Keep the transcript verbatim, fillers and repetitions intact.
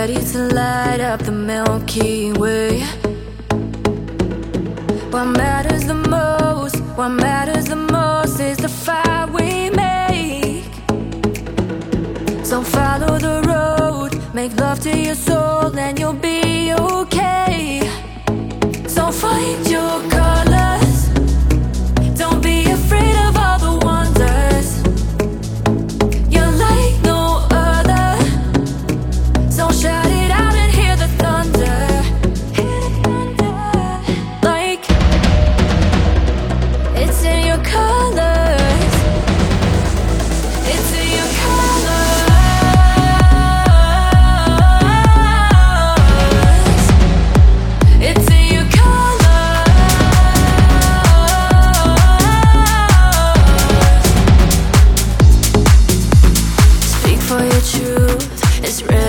ready to light up the Milky Way. What matters the most, what matters the most is the fire we make. So follow the road, make love to your soul and you'll be okay. So find your colors, don't be afraid of all the wonders. You're like no other, so shout it out and hear the thunder. Hear the thunder. Like it's in your colors, it's in your colors. It's in your colors. Speak for your truth, it's real.